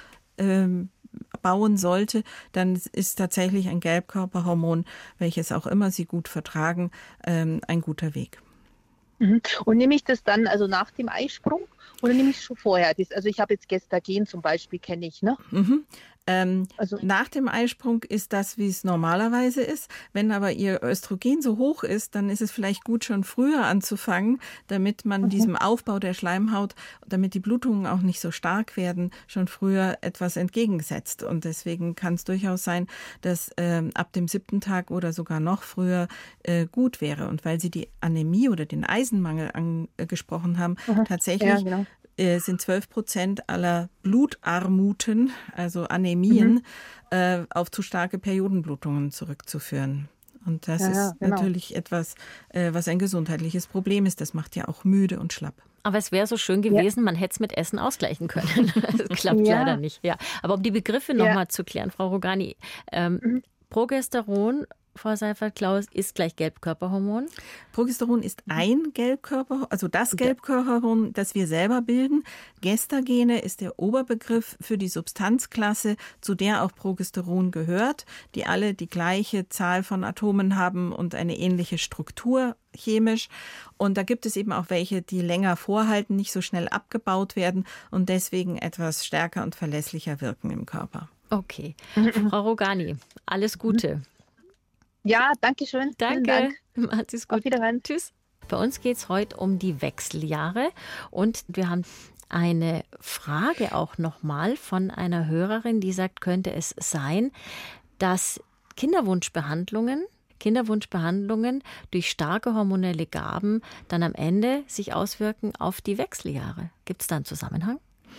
bauen sollte, dann ist tatsächlich ein Gelbkörperhormon, welches auch immer sie gut vertragen, ein guter Weg. Und nehme ich das dann also nach dem Eisprung oder nehme ich es schon vorher? Also ich habe jetzt Gestagen zum Beispiel, kenne ich, ne? Also nach dem Eisprung ist das, wie es normalerweise ist. Wenn aber ihr Östrogen so hoch ist, dann ist es vielleicht gut, schon früher anzufangen, damit man diesem Aufbau der Schleimhaut, damit die Blutungen auch nicht so stark werden, schon früher etwas entgegensetzt. Und deswegen kann es durchaus sein, dass ab dem 7. Tag oder sogar noch früher gut wäre. Und weil Sie die Anämie oder den Eisenmangel angesprochen haben, tatsächlich sind 12% aller Blutarmuten, also Anämien, auf zu starke Periodenblutungen zurückzuführen. Und das ist natürlich etwas, was ein gesundheitliches Problem ist. Das macht ja auch müde und schlapp. Aber es wäre so schön gewesen, man hätte es mit Essen ausgleichen können. Das klappt leider nicht. Ja. Aber um die Begriffe nochmal zu klären, Frau Rogani, Progesteron, Frau Seifert-Klaus, ist gleich Gelbkörperhormon? Progesteron ist ein Gelbkörper, also das Gelbkörperhormon, das wir selber bilden. Gestagene ist der Oberbegriff für die Substanzklasse, zu der auch Progesteron gehört, die alle die gleiche Zahl von Atomen haben und eine ähnliche Struktur chemisch. Und da gibt es eben auch welche, die länger vorhalten, nicht so schnell abgebaut werden und deswegen etwas stärker und verlässlicher wirken im Körper. Okay. Frau Rogani, alles Gute. Ja, danke schön. Danke. Macht es gut. Auf Wiedersehen. Tschüss. Bei uns geht es heute um die Wechseljahre und wir haben eine Frage auch nochmal von einer Hörerin, die sagt, könnte es sein, dass Kinderwunschbehandlungen durch starke hormonelle Gaben dann am Ende sich auswirken auf die Wechseljahre? Gibt es da einen Zusammenhang?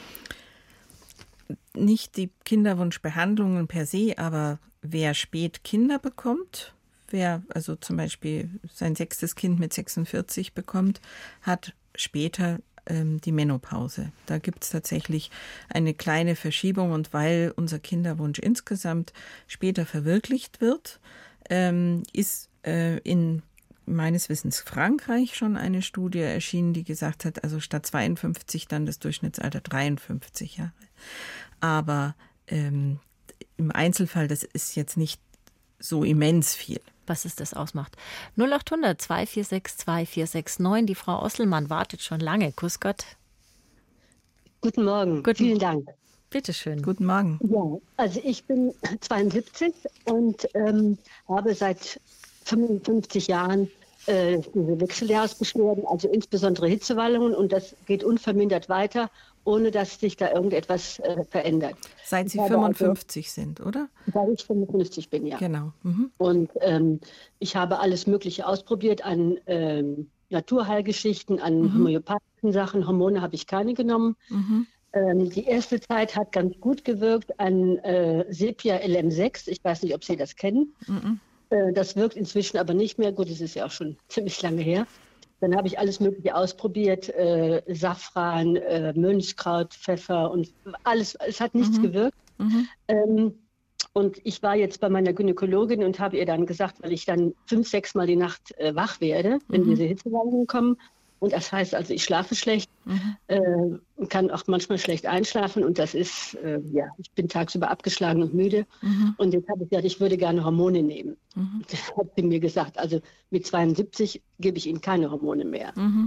Nicht die Kinderwunschbehandlungen per se, aber wer spät Kinder bekommt, wer also zum Beispiel sein 6. Kind mit 46 bekommt, hat später die Menopause. Da gibt es tatsächlich eine kleine Verschiebung und weil unser Kinderwunsch insgesamt später verwirklicht wird, ist in meines Wissens Frankreich schon eine Studie erschienen, die gesagt hat, also statt 52 dann das Durchschnittsalter 53 Jahre. Aber im Einzelfall, das ist jetzt nicht so immens viel. Was es das ausmacht. 0800 246 2469. Die Frau Osselmann wartet schon lange. Grüß Gott. Guten Morgen. Vielen Dank. Bitte schön. Guten Morgen. Ja, also ich bin 72 und habe seit 55 Jahren diese Wechseljahresbeschwerden, also insbesondere Hitzewallungen, und das geht unvermindert weiter, ohne dass sich da irgendetwas verändert. Seit Sie 55 sind, oder? Seit ich 55 bin, ja. Genau. Und ich habe alles Mögliche ausprobiert an Naturheilgeschichten, an homöopathischen Sachen. Hormone habe ich keine genommen. Die erste Zeit hat ganz gut gewirkt an Sepia LM6. Ich weiß nicht, ob Sie das kennen. Das wirkt inzwischen aber nicht mehr. Gut, es ist ja auch schon ziemlich lange her. Dann habe ich alles Mögliche ausprobiert, Safran, Mönchskraut, Pfeffer und alles. Es hat nichts gewirkt. Und ich war jetzt bei meiner Gynäkologin und habe ihr dann gesagt, weil ich dann 5, 6 Mal die Nacht wach werde, wenn diese Hitzewallungen kommen. Und das heißt also, ich schlafe schlecht, kann auch manchmal schlecht einschlafen. Und das ist, ich bin tagsüber abgeschlagen und müde. Und jetzt habe ich gesagt, ich würde gerne Hormone nehmen. Das hat sie mir gesagt, also mit 72 gebe ich Ihnen keine Hormone mehr.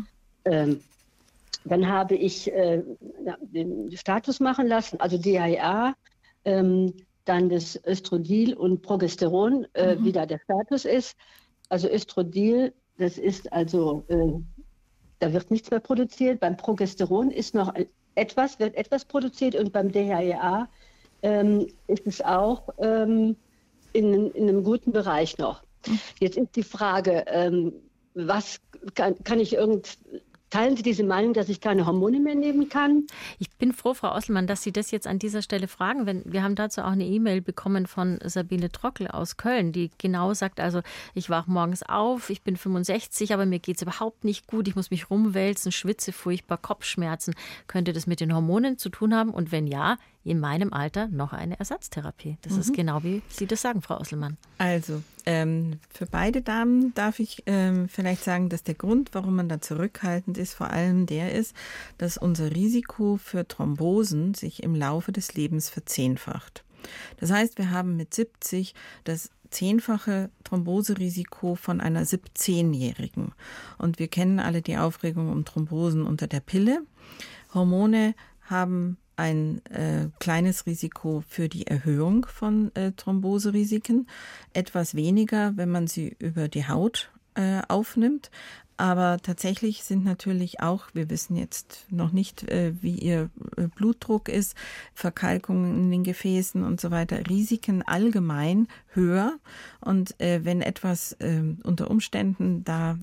Dann habe ich den Status machen lassen, also DHEA, dann das Östradiol und Progesteron, wie da der Status ist. Also Östradiol Das ist also, da wird nichts mehr produziert. Beim Progesteron ist noch wird etwas produziert und beim DHEA ist es auch in einem guten Bereich noch. Jetzt ist die Frage, was kann ich teilen Sie diese Meinung, dass ich keine Hormone mehr nehmen kann? Ich bin froh, Frau Osselmann, dass Sie das jetzt an dieser Stelle fragen. Wir haben dazu auch eine E-Mail bekommen von Sabine Trockel aus Köln, die genau sagt, also ich wache morgens auf, ich bin 65, aber mir geht es überhaupt nicht gut, ich muss mich rumwälzen, schwitze furchtbar, Kopfschmerzen. Könnte das mit den Hormonen zu tun haben? Und wenn ja, in meinem Alter noch eine Ersatztherapie. Das ist genau wie Sie das sagen, Frau Osselmann. Also, für beide Damen darf ich vielleicht sagen, dass der Grund, warum man da zurückhaltend ist, vor allem der ist, dass unser Risiko für Thrombosen sich im Laufe des Lebens verzehnfacht. Das heißt, wir haben mit 70 das 10-fache Thromboserisiko von einer 17-Jährigen. Und wir kennen alle die Aufregung um Thrombosen unter der Pille. Hormone haben ein kleines Risiko für die Erhöhung von Thromboserisiken, etwas weniger, wenn man sie über die Haut aufnimmt. Aber tatsächlich sind natürlich auch, wir wissen jetzt noch nicht, wie ihr Blutdruck ist, Verkalkungen in den Gefäßen und so weiter, Risiken allgemein höher. Und wenn etwas unter Umständen da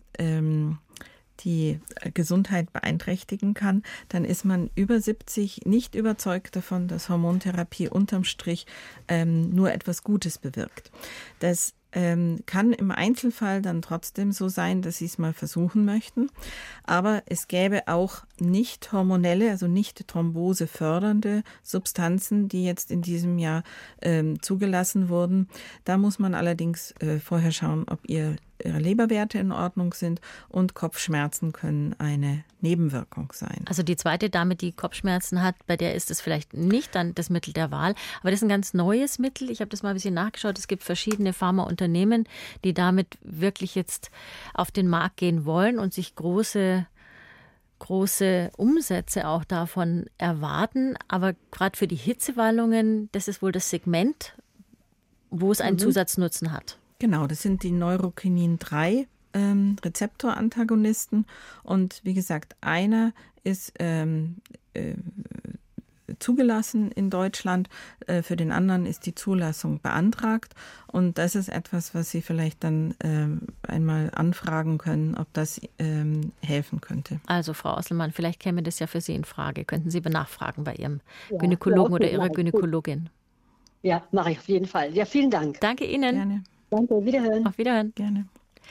die Gesundheit beeinträchtigen kann, dann ist man über 70 nicht überzeugt davon, dass Hormontherapie unterm Strich nur etwas Gutes bewirkt. Das kann im Einzelfall dann trotzdem so sein, dass sie es mal versuchen möchten. Aber es gäbe auch nicht hormonelle, also nicht thrombosefördernde Substanzen, die jetzt in diesem Jahr zugelassen wurden. Da muss man allerdings vorher schauen, ob ihre Leberwerte in Ordnung sind, und Kopfschmerzen können eine Nebenwirkung sein. Also die zweite Dame, die Kopfschmerzen hat, bei der ist es vielleicht nicht dann das Mittel der Wahl, aber das ist ein ganz neues Mittel. Ich habe das mal ein bisschen nachgeschaut. Es gibt verschiedene Pharmaunternehmen, die damit wirklich jetzt auf den Markt gehen wollen und sich große Umsätze auch davon erwarten. Aber gerade für die Hitzewallungen, das ist wohl das Segment, wo es einen Zusatznutzen hat. Genau, das sind die Neurokinin-3 Rezeptorantagonisten. Und wie gesagt, einer ist zugelassen in Deutschland, für den anderen ist die Zulassung beantragt. Und das ist etwas, was Sie vielleicht dann einmal anfragen können, ob das helfen könnte. Also Frau Osselmann, vielleicht käme das ja für Sie in Frage. Könnten Sie nachfragen bei Ihrem Gynäkologen oder Ihrer Gynäkologin? Ja, mache ich auf jeden Fall. Ja, vielen Dank. Danke Ihnen. Gerne. Danke, wiederhören. Auf Wiederhören. Gerne.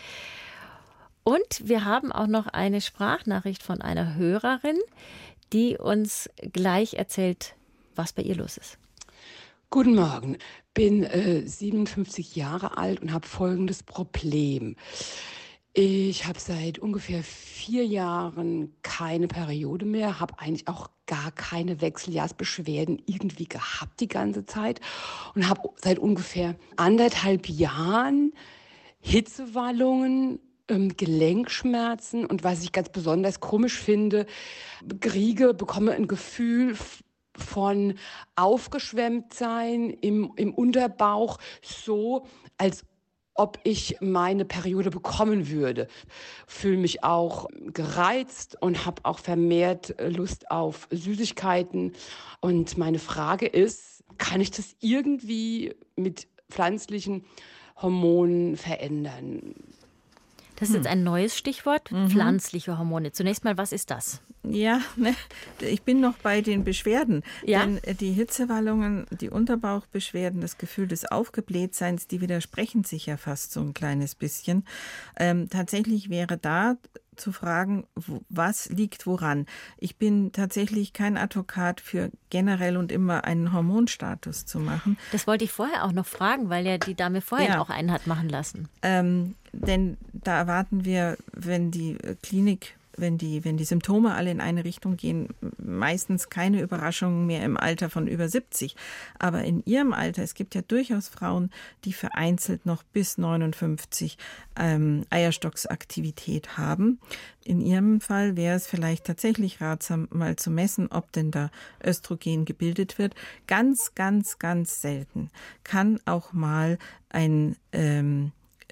Und wir haben auch noch eine Sprachnachricht von einer Hörerin, die uns gleich erzählt, was bei ihr los ist. Guten Morgen, bin 57 Jahre alt und habe folgendes Problem. Ich habe seit ungefähr 4 Jahren keine Periode mehr, habe eigentlich auch gar keine Wechseljahrsbeschwerden irgendwie gehabt die ganze Zeit und habe seit ungefähr 1,5 Jahren Hitzewallungen, Gelenkschmerzen und was ich ganz besonders komisch finde, bekomme ein Gefühl von Aufgeschwemmtsein im Unterbauch, so als ob ich meine Periode bekommen würde. Fühle mich auch gereizt und habe auch vermehrt Lust auf Süßigkeiten. Und meine Frage ist, kann ich das irgendwie mit pflanzlichen Hormonen verändern? Das ist jetzt ein neues Stichwort, pflanzliche Hormone. Zunächst mal, was ist das? Ja, ich bin noch bei den Beschwerden. Ja? Denn die Hitzewallungen, die Unterbauchbeschwerden, das Gefühl des Aufgeblähtseins, die widersprechen sich ja fast so ein kleines bisschen. Tatsächlich wäre da zu fragen, was liegt woran. Ich bin tatsächlich kein Advokat für generell und immer einen Hormonstatus zu machen. Das wollte ich vorher auch noch fragen, weil ja die Dame vorhin auch einen hat machen lassen. Denn da erwarten wir, wenn die Symptome alle in eine Richtung gehen, meistens keine Überraschungen mehr im Alter von über 70. Aber in ihrem Alter, es gibt ja durchaus Frauen, die vereinzelt noch bis 59 Eierstocksaktivität haben. In ihrem Fall wäre es vielleicht tatsächlich ratsam, mal zu messen, ob denn da Östrogen gebildet wird. Ganz, ganz, ganz selten kann auch mal ein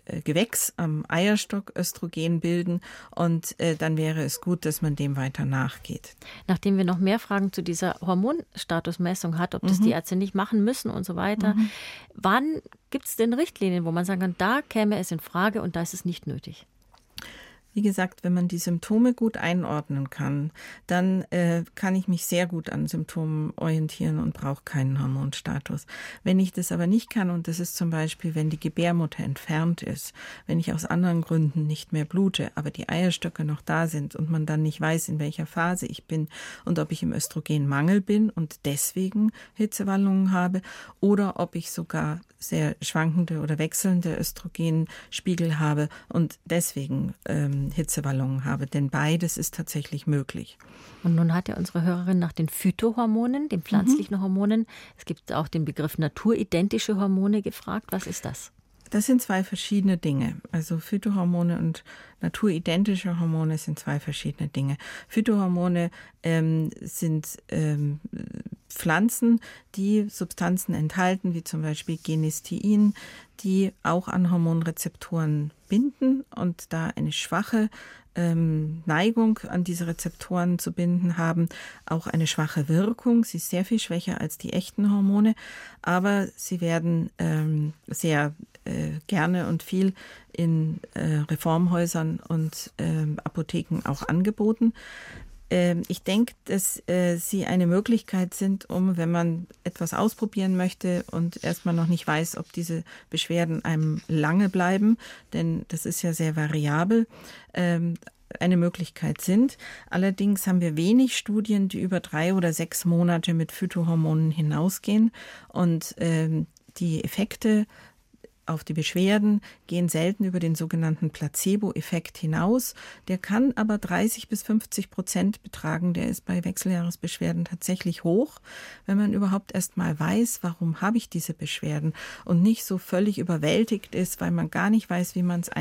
Gewächs am Eierstock Östrogen bilden und dann wäre es gut, dass man dem weiter nachgeht. Nachdem wir noch mehr Fragen zu dieser Hormonstatusmessung hat, ob das die Ärzte nicht machen müssen und so weiter, wann gibt es denn Richtlinien, wo man sagen kann, da käme es in Frage und da ist es nicht nötig? Wie gesagt, wenn man die Symptome gut einordnen kann, dann kann ich mich sehr gut an Symptomen orientieren und brauche keinen Hormonstatus. Wenn ich das aber nicht kann, und das ist zum Beispiel, wenn die Gebärmutter entfernt ist, wenn ich aus anderen Gründen nicht mehr blute, aber die Eierstöcke noch da sind und man dann nicht weiß, in welcher Phase ich bin und ob ich im Östrogenmangel bin und deswegen Hitzewallungen habe oder ob ich sogar sehr schwankende oder wechselnde Östrogenspiegel habe und deswegen Hitzewallungen habe, denn beides ist tatsächlich möglich. Und nun hat ja unsere Hörerin nach den Phytohormonen, den pflanzlichen Hormonen, es gibt auch den Begriff naturidentische Hormone gefragt. Was ist das? Das sind zwei verschiedene Dinge. Also Phytohormone und naturidentische Hormone sind zwei verschiedene Dinge. Phytohormone sind Pflanzen, die Substanzen enthalten, wie zum Beispiel Genistein, die auch an Hormonrezeptoren binden und da eine schwache Neigung an diese Rezeptoren zu binden haben, auch eine schwache Wirkung. Sie ist sehr viel schwächer als die echten Hormone, aber sie werden sehr gerne und viel in Reformhäusern und Apotheken auch angeboten. Ich denke, dass sie eine Möglichkeit sind, wenn man etwas ausprobieren möchte und erstmal noch nicht weiß, ob diese Beschwerden einem lange bleiben, denn das ist ja sehr variabel, eine Möglichkeit sind. Allerdings haben wir wenig Studien, die über 3 oder 6 Monate mit Phytohormonen hinausgehen und die Effekte auf die Beschwerden gehen selten über den sogenannten Placebo-Effekt hinaus. Der kann aber 30-50% betragen. Der ist bei Wechseljahresbeschwerden tatsächlich hoch, wenn man überhaupt erst mal weiß, warum habe ich diese Beschwerden und nicht so völlig überwältigt ist, weil man gar nicht weiß, wie man es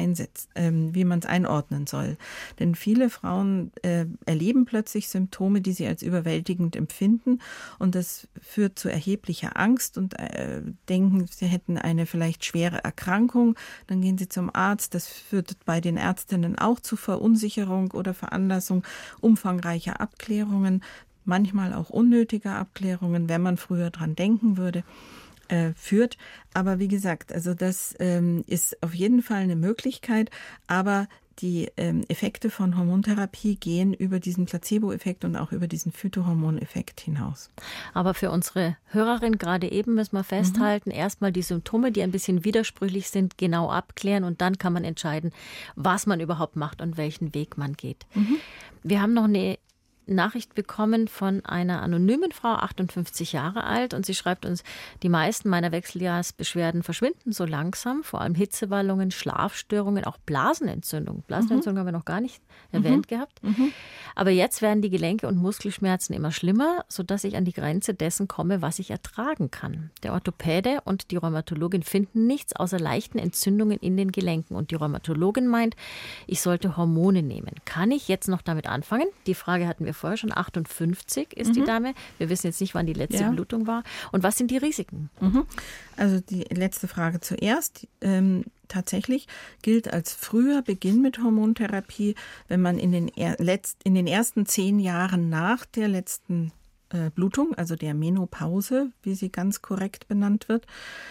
einordnen soll. Denn viele Frauen erleben plötzlich Symptome, die sie als überwältigend empfinden und das führt zu erheblicher Angst und denken, sie hätten eine vielleicht schwere Erkrankung, dann gehen sie zum Arzt. Das führt bei den Ärztinnen auch zu Verunsicherung oder Veranlassung umfangreicher Abklärungen, manchmal auch unnötiger Abklärungen, wenn man früher dran denken würde, führt. Aber wie gesagt, also das ist auf jeden Fall eine Möglichkeit, aber die Effekte von Hormontherapie gehen über diesen Placebo-Effekt und auch über diesen Phytohormoneffekt hinaus. Aber für unsere Hörerin gerade eben müssen wir festhalten, erstmal die Symptome, die ein bisschen widersprüchlich sind, genau abklären und dann kann man entscheiden, was man überhaupt macht und welchen Weg man geht. Wir haben noch eine Nachricht bekommen von einer anonymen Frau, 58 Jahre alt, und sie schreibt uns, die meisten meiner Wechseljahrsbeschwerden verschwinden so langsam, vor allem Hitzewallungen, Schlafstörungen, auch Blasenentzündung. Blasenentzündung haben wir noch gar nicht erwähnt gehabt. Aber jetzt werden die Gelenke- und Muskelschmerzen immer schlimmer, sodass ich an die Grenze dessen komme, was ich ertragen kann. Der Orthopäde und die Rheumatologin finden nichts außer leichten Entzündungen in den Gelenken. Und die Rheumatologin meint, ich sollte Hormone nehmen. Kann ich jetzt noch damit anfangen? Die Frage hatten wir vorher schon. 58 ist die Dame. Wir wissen jetzt nicht, wann die letzte Blutung war. Und was sind die Risiken? Also die letzte Frage zuerst. Tatsächlich gilt als früher Beginn mit Hormontherapie, wenn man in den ersten 10 Jahren nach der letzten Blutung, also der Menopause, wie sie ganz korrekt benannt wird,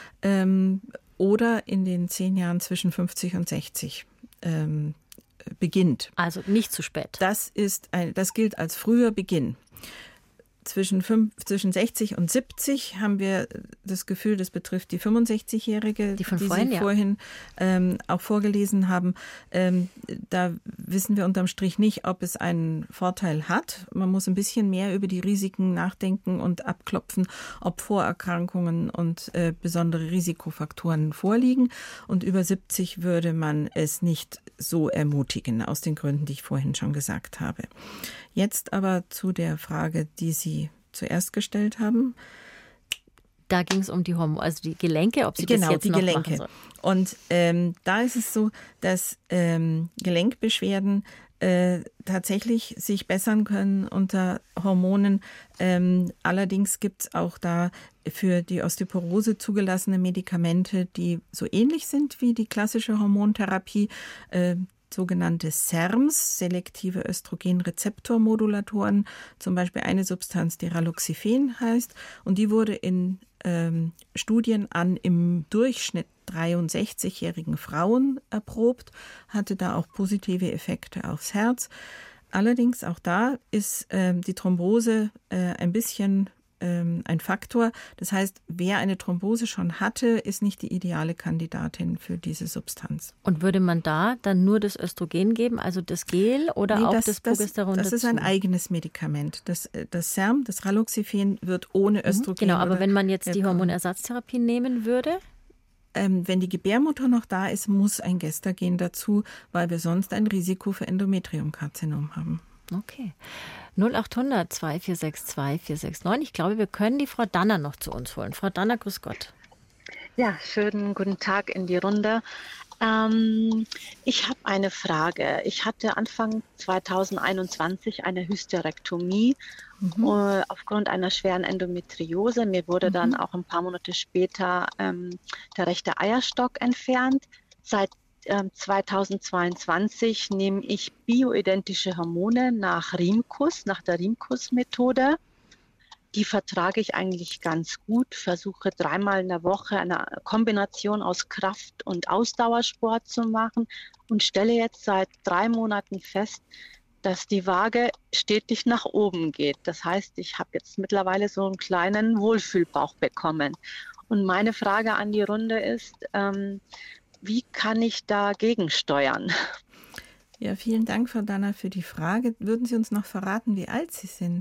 oder in den 10 Jahren zwischen 50 und 60 beginnt. Also nicht zu spät. Das gilt als früher Beginn. Zwischen 60 und 70 haben wir das Gefühl, das betrifft die 65-Jährige, die Sie vorhin auch vorgelesen haben. Da wissen wir unterm Strich nicht, ob es einen Vorteil hat. Man muss ein bisschen mehr über die Risiken nachdenken und abklopfen, ob Vorerkrankungen und besondere Risikofaktoren vorliegen. Und über 70 würde man es nicht so ermutigen, aus den Gründen, die ich vorhin schon gesagt habe. Jetzt aber zu der Frage, die Sie zuerst gestellt haben. Da ging es um die also die Gelenke, ob Sie das jetzt noch machen soll. Und da ist es so, dass Gelenkbeschwerden tatsächlich sich bessern können unter Hormonen. Allerdings gibt es auch da für die Osteoporose zugelassene Medikamente, die so ähnlich sind wie die klassische Hormontherapie, sogenannte SERMs, selektive Östrogenrezeptormodulatoren, zum Beispiel eine Substanz, die Raloxifen heißt, und die wurde in Studien an im Durchschnitt 63-jährigen Frauen erprobt, hatte da auch positive Effekte aufs Herz. Allerdings auch da ist die Thrombose ein bisschen ein Faktor. Das heißt, wer eine Thrombose schon hatte, ist nicht die ideale Kandidatin für diese Substanz. Und würde man da dann nur das Östrogen geben, also das Gel oder auch das Progesteron dazu? Das ist ein eigenes Medikament. Das SERM, das Raloxifen, wird ohne Östrogen. Genau, aber wenn man jetzt die Hormonersatztherapie nehmen würde? Wenn die Gebärmutter noch da ist, muss ein Gestagen dazu, weil wir sonst ein Risiko für Endometriumkarzinom haben. Okay. 0800 2462 469. Ich glaube, wir können die Frau Danner noch zu uns holen. Frau Danner, grüß Gott. Ja, schönen guten Tag in die Runde. Ich habe eine Frage. Ich hatte Anfang 2021 eine Hysterektomie aufgrund einer schweren Endometriose. Mir wurde dann auch ein paar Monate später der rechte Eierstock entfernt. Seit 2022 nehme ich bioidentische Hormone nach Rimkus, nach der Rimkus-Methode. Die vertrage ich eigentlich ganz gut, versuche 3-mal in der Woche eine Kombination aus Kraft- und Ausdauersport zu machen und stelle jetzt seit 3 Monaten fest, dass die Waage stetig nach oben geht. Das heißt, ich habe jetzt mittlerweile so einen kleinen Wohlfühlbauch bekommen. Und meine Frage an die Runde ist, wie kann ich dagegen steuern? Ja, vielen Dank, Frau Danner, für die Frage. Würden Sie uns noch verraten, wie alt Sie sind?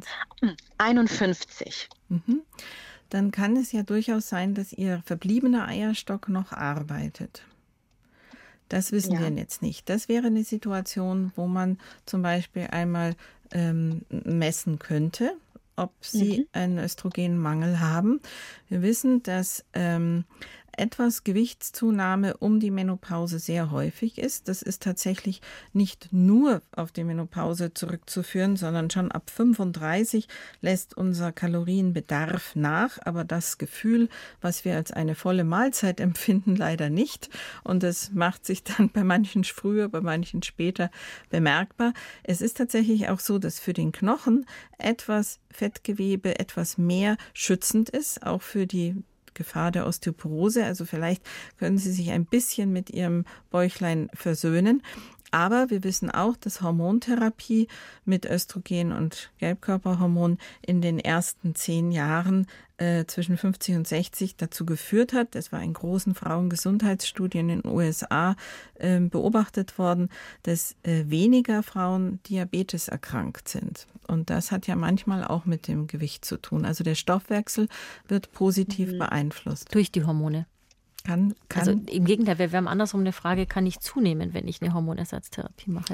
51. Dann kann es ja durchaus sein, dass Ihr verbliebener Eierstock noch arbeitet. Das wissen wir jetzt nicht. Das wäre eine Situation, wo man zum Beispiel einmal messen könnte, ob Sie einen Östrogenmangel haben. Wir wissen, dass etwas Gewichtszunahme um die Menopause sehr häufig ist. Das ist tatsächlich nicht nur auf die Menopause zurückzuführen, sondern schon ab 35 lässt unser Kalorienbedarf nach, aber das Gefühl, was wir als eine volle Mahlzeit empfinden, leider nicht. Und das macht sich dann bei manchen früher, bei manchen später bemerkbar. Es ist tatsächlich auch so, dass für den Knochen etwas Fettgewebe etwas mehr schützend ist, auch für die Gefahr der Osteoporose. Also vielleicht können Sie sich ein bisschen mit Ihrem Bäuchlein versöhnen. Aber wir wissen auch, dass Hormontherapie mit Östrogen und Gelbkörperhormon in den ersten 10 Jahren zwischen 50 und 60 dazu geführt hat, das war in großen Frauengesundheitsstudien in den USA beobachtet worden, dass weniger Frauen Diabetes erkrankt sind. Und das hat ja manchmal auch mit dem Gewicht zu tun. Also der Stoffwechsel wird positiv beeinflusst. Durch die Hormone. Kann. Also im Gegenteil, wir haben andersrum eine Frage, kann ich zunehmen, wenn ich eine Hormonersatztherapie mache?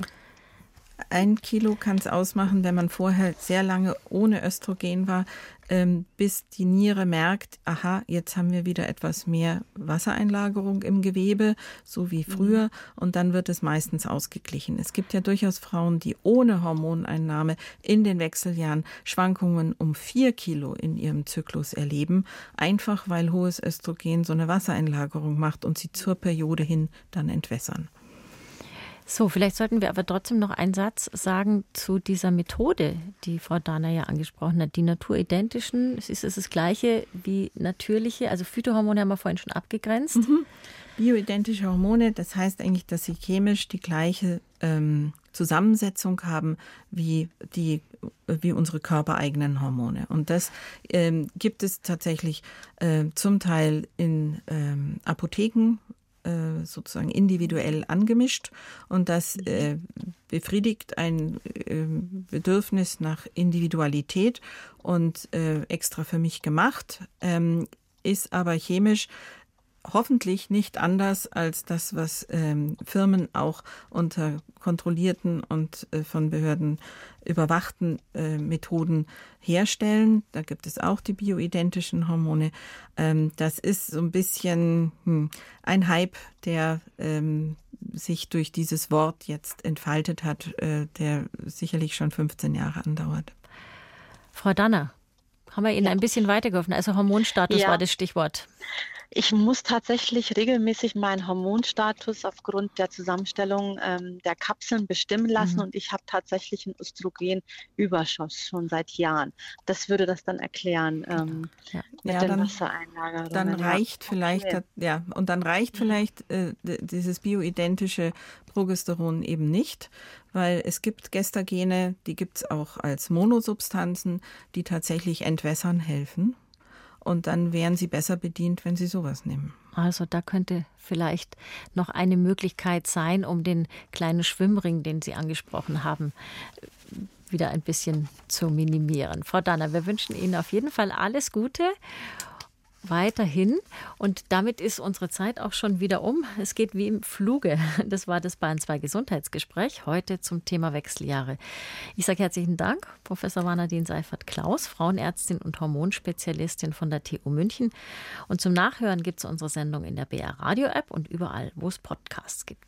1 Kilo kann es ausmachen, wenn man vorher sehr lange ohne Östrogen war, bis die Niere merkt, aha, jetzt haben wir wieder etwas mehr Wassereinlagerung im Gewebe, so wie früher, und dann wird es meistens ausgeglichen. Es gibt ja durchaus Frauen, die ohne Hormoneinnahme in den Wechseljahren Schwankungen um 4 Kilo in ihrem Zyklus erleben, einfach weil hohes Östrogen so eine Wassereinlagerung macht und sie zur Periode hin dann entwässern. So, vielleicht sollten wir aber trotzdem noch einen Satz sagen zu dieser Methode, die Frau Danner ja angesprochen hat. Die naturidentischen, es ist das Gleiche wie natürliche, also Phytohormone haben wir vorhin schon abgegrenzt. Bioidentische Hormone, das heißt eigentlich, dass sie chemisch die gleiche Zusammensetzung haben wie unsere körpereigenen Hormone. Und das gibt es tatsächlich zum Teil in Apotheken, sozusagen individuell angemischt, und das befriedigt ein Bedürfnis nach Individualität und extra für mich gemacht, ist aber chemisch hoffentlich nicht anders als das, was Firmen auch unter kontrollierten und von Behörden überwachten Methoden herstellen. Da gibt es auch die bioidentischen Hormone. Das ist so ein bisschen ein Hype, der sich durch dieses Wort jetzt entfaltet hat, der sicherlich schon 15 Jahre andauert. Frau Danner, haben wir Ihnen ein bisschen weitergeholfen? Also Hormonstatus war das Stichwort. Ich muss tatsächlich regelmäßig meinen Hormonstatus aufgrund der Zusammenstellung der Kapseln bestimmen lassen und ich habe tatsächlich einen Östrogenüberschuss schon seit Jahren. Das würde das dann erklären mit den Wassereinlagerungen. Dann reicht vielleicht, dieses bioidentische Progesteron eben nicht, weil es gibt Gestagene, die gibt es auch als Monosubstanzen, die tatsächlich entwässern helfen. Und dann wären Sie besser bedient, wenn Sie sowas nehmen. Also da könnte vielleicht noch eine Möglichkeit sein, um den kleinen Schwimmring, den Sie angesprochen haben, wieder ein bisschen zu minimieren. Frau Danner, wir wünschen Ihnen auf jeden Fall alles Gute weiterhin. Und damit ist unsere Zeit auch schon wieder um. Es geht wie im Fluge. Das war das Bayern 2 Gesundheitsgespräch heute zum Thema Wechseljahre. Ich sage herzlichen Dank, Professor Vanadine Seifert-Klaus, Frauenärztin und Hormonspezialistin von der TU München. Und zum Nachhören gibt es unsere Sendung in der BR Radio App und überall, wo es Podcasts gibt.